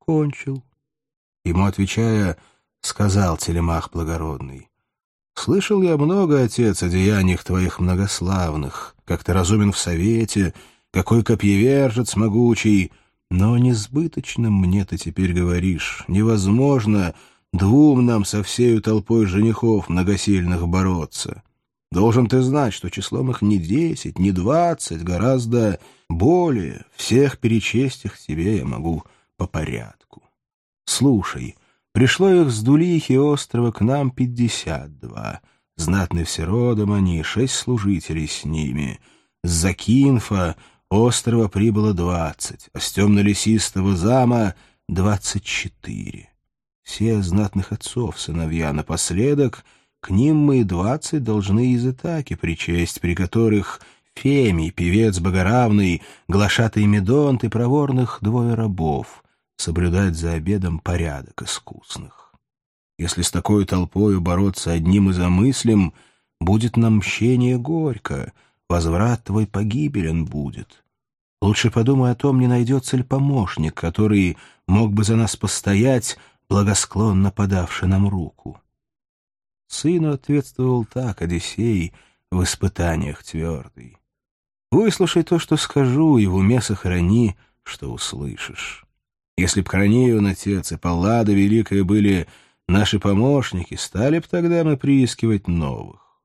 Кончил. Ему отвечая, сказал Телемах благородный: «Слышал я много, отец, о деяниях твоих многославных, как ты разумен в совете, какой копьевержец могучий, но несбыточным мне ты теперь говоришь. Невозможно двум нам со всею толпой женихов многосильных бороться. Должен ты знать, что числом их не 10, не 20, гораздо более. Всех перечесть их тебе я могу по порядку. Слушай». Пришло их с Дулихи острова к нам 52. Знатны все родом они, 6 служителей с ними. С Закинфа острова прибыло 20, а с темно-лесистого зама 24. Все знатных отцов сыновья. Напоследок к ним мы и 20 должны из Итаки причесть, при которых Фемий, певец богоравный, глашатый Медонт и проворных 2 рабов. Соблюдать за обедом порядок искусных. Если с такой толпою бороться одним и замыслим, будет нам мщение горько, возврат твой погибелен будет. Лучше подумай о том, не найдется ли помощник, который мог бы за нас постоять, благосклонно подавши нам руку. Сыну ответствовал так Одиссей в испытаниях твердый: «Выслушай то, что скажу, и в уме сохрани, что услышишь. Если б Хронион, отец, и Паллада великая были наши помощники, стали б тогда мы приискивать новых».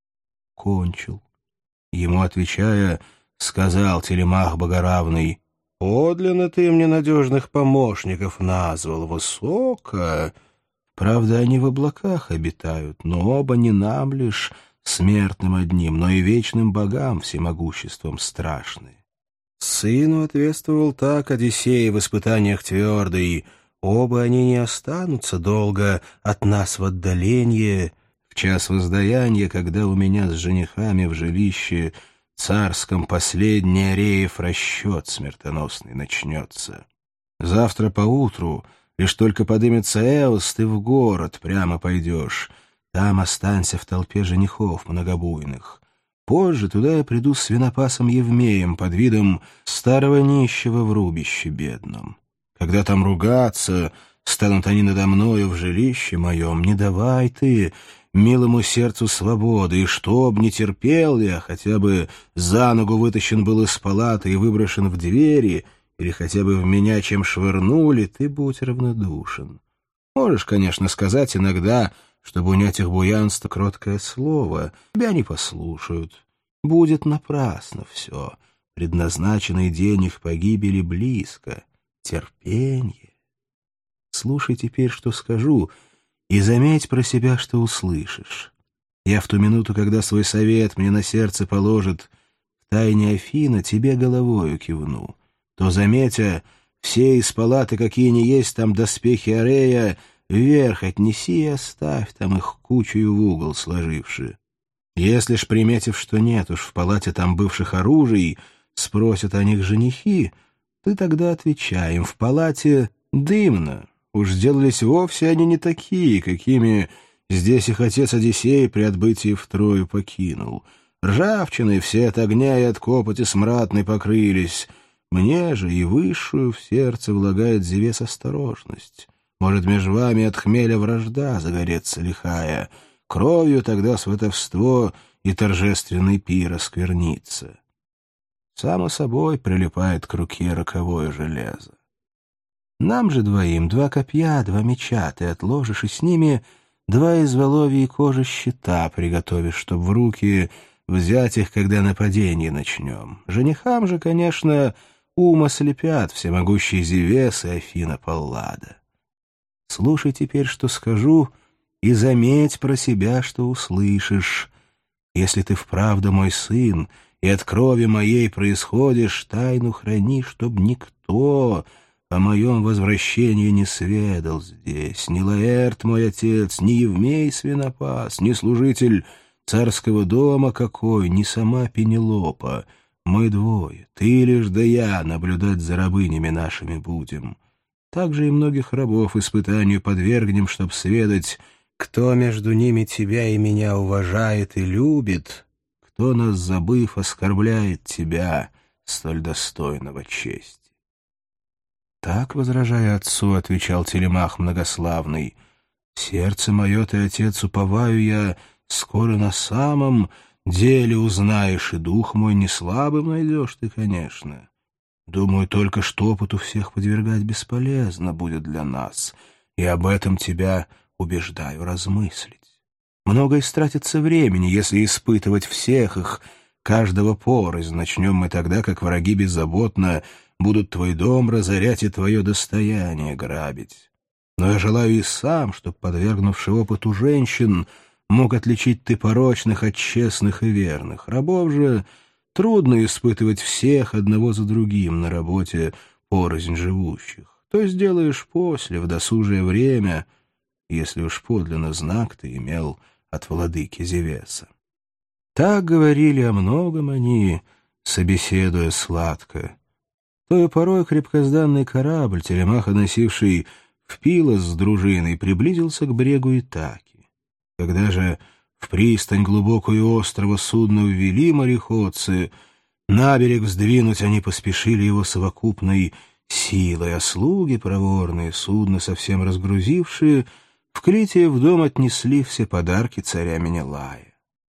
Кончил. Ему отвечая, сказал Телемах богоравный: «Подлинно ты мне надежных помощников назвал, высоко. Правда, они в облаках обитают, но оба не нам лишь, смертным одним, но и вечным богам всемогуществом страшны». Сыну ответствовал так Одиссей в испытаниях твердый: «Оба они не останутся долго от нас в отдалении. В час воздаяния, когда у меня с женихами в жилище царском последний Ареев расчет смертоносный начнется. Завтра поутру, лишь только подымется Эос, ты в город прямо пойдешь. Там останься в толпе женихов многобуйных. Позже туда я приду с свинопасом Евмеем под видом старого нищего в рубище бедном. Когда там ругаться, станут они надо мною в жилище моем. Не давай ты милому сердцу свободы, и чтоб не терпел я, хотя бы за ногу вытащен был из палаты и выброшен в двери, или хотя бы в меня чем швырнули, ты будь равнодушен. Можешь, конечно, сказать иногда, чтобы унять их буянство, кроткое слово. Тебя не послушают. Будет напрасно все. Предназначенный день их погибели близко. Терпенье. Слушай теперь, что скажу, и заметь про себя, что услышишь. Я в ту минуту, когда свой совет мне на сердце положит, в тайне Афина тебе головою кивну. То, заметя, все из палаты, какие ни есть там доспехи Арея, вверх отнеси и оставь там их кучею в угол сложивши. Если ж, приметив, что нет уж в палате там бывших оружий, спросят о них женихи, ты тогда отвечай им: в палате дымно, уж сделались вовсе они не такие, какими здесь их отец Одиссей при отбытии в Трою покинул. Ржавчиной все от огня и от копоти смрадной покрылись. Мне же и высшую в сердце влагает Зевес осторожность. Может, между вами от хмеля вражда загореться лихая, кровью тогда сватовство и торжественный пир осквернится. Само собой прилипает к руке роковое железо. Нам же двоим 2 копья, 2 меча ты отложишь, и с ними 2 из воловьей кожи щита приготовишь, чтоб в руки взять их, когда нападение начнем. Женихам же, конечно, ум ослепят всемогущий Зевес и Афина Паллада. Слушай теперь, что скажу, и заметь про себя, что услышишь. Если ты вправду мой сын, и от крови моей происходишь, тайну храни, чтоб никто о моем возвращении не сведал здесь. Ни Лаэрт, мой отец, ни Евмей свинопас, ни служитель царского дома какой, ни сама Пенелопа. Мы двое, ты лишь да я, наблюдать за рабынями нашими будем. Также и многих рабов испытанию подвергнем, чтоб сведать, кто между ними тебя и меня уважает и любит, кто, нас забыв, оскорбляет тебя, столь достойного чести. так, возражая отцу, отвечал Телемах многославный, сердце мое ты, отец, уповаю я, скоро на самом деле узнаешь, и дух мой не слабым найдешь ты, конечно. Думаю только, что опыту всех подвергать бесполезно будет для нас, и об этом тебя убеждаю размыслить. Много истратится времени, если испытывать всех их, каждого порознь. Начнем мы тогда, как враги беззаботно будут твой дом разорять и твое достояние грабить. Но я желаю и сам, чтоб, подвергнувший опыту женщин, мог отличить ты порочных от честных и верных. Рабов же трудно испытывать всех одного за другим на работе порознь живущих. То сделаешь после, в досужее время, если уж подлинно знак ты имел от владыки Зевеса. Так говорили о многом они, собеседуя сладко. Тою порой крепкозданный корабль, Телемаха носивший в Пилос с дружиной, приблизился к брегу Итаки. Когда же в пристань глубокую острова судно ввели мореходцы, на берег сдвинуть они поспешили его совокупной силой, а слуги проворные, судно совсем разгрузившие, в Крите в дом отнесли все подарки царя Менелая.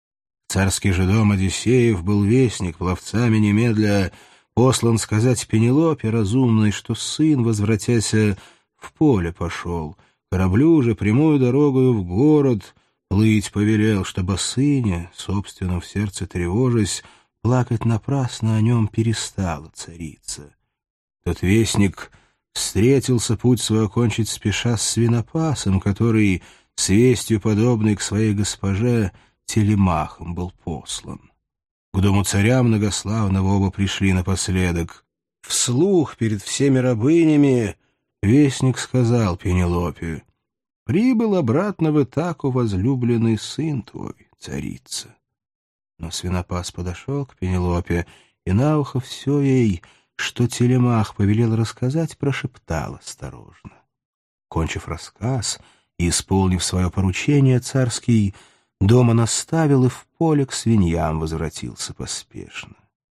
Царский же дом Одиссеев был вестник, пловцами немедля послан сказать Пенелопе разумной, что сын, возвратяся, в поле пошел, кораблю же прямую дорогою в город плыть повелел, чтобы о сыне, собственно в сердце тревожась, плакать напрасно о нем перестала царица. Тот вестник встретился путь свой окончить спеша с свинопасом, который, с вестью подобной к своей госпоже, Телемахом был послан. К дому царя многославного оба пришли напоследок. Вслух перед всеми рабынями вестник сказал Пенелопе: «Прибыл обратно в Итаку возлюбленный сын твой, царица». Но свинопас подошел к Пенелопе и на ухо все ей, что Телемах повелел рассказать, прошептал осторожно. Кончив рассказ и исполнив свое поручение, царский дома наставил и в поле к свиньям возвратился поспешно.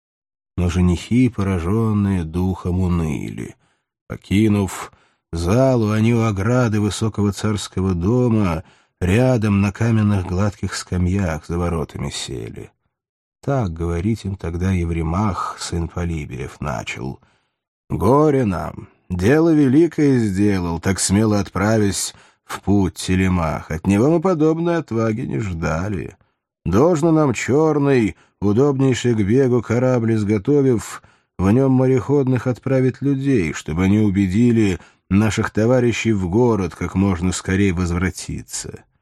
Но женихи, пораженные духом, уныли. Покинув залу, они у ограды высокого царского дома рядом на каменных гладких скамьях за воротами сели. Так говорить им тогда Евремах, сын Полиберев, начал. «Горе нам! Дело великое сделал, так смело отправясь в путь Телемах. От него мы подобной отваги не ждали. Должно нам черный, удобнейший к бегу корабль изготовив, в нем мореходных отправить людей, чтобы они убедили наших товарищей в город как можно скорее возвратиться.